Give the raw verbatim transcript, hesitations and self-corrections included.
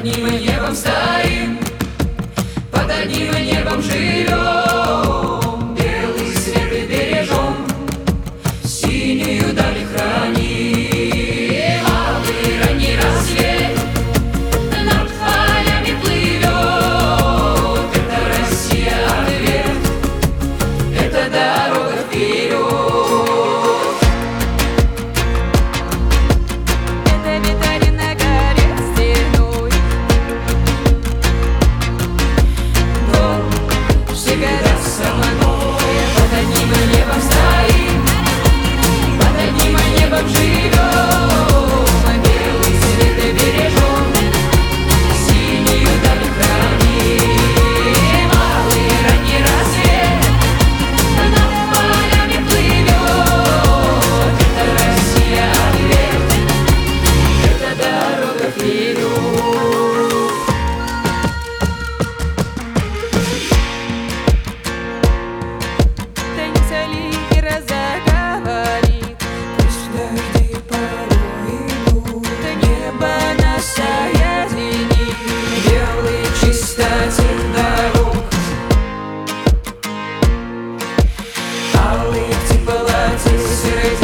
одним небом стоим, под одним небом живем, белый свет и бережем, синюю даль храним. Алый ранний рассвет над полями плывет, это Россия ответ, это дорога вперед. Алые птицы, сырые